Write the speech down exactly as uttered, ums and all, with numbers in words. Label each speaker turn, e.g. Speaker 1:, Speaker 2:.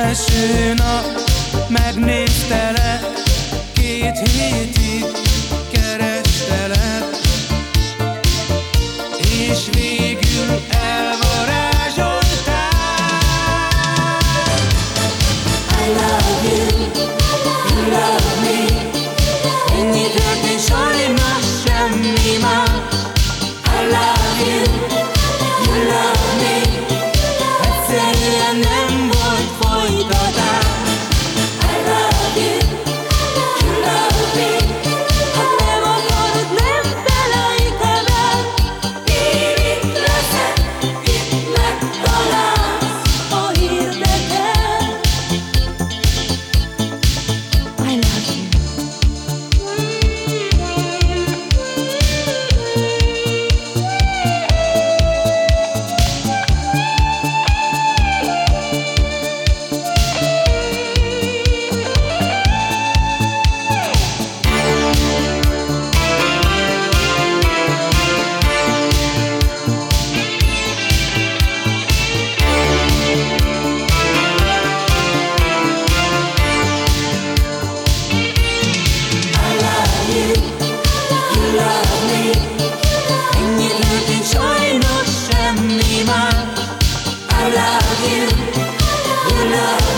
Speaker 1: első nap megnéztelek, két hétig kerestelek, és végül elvarázsoltál. I love you, you love me. Ennyi történt, sajnos semmi más. I love you, you love me. Egyszerűen nem volt folytatás. I love you, you love me. Ha nem akarod, nem felejtem el. Én itt leszek, itt megtalálsz, ha érdekel. I love you. Sajnos semmi más. I love you, you love me.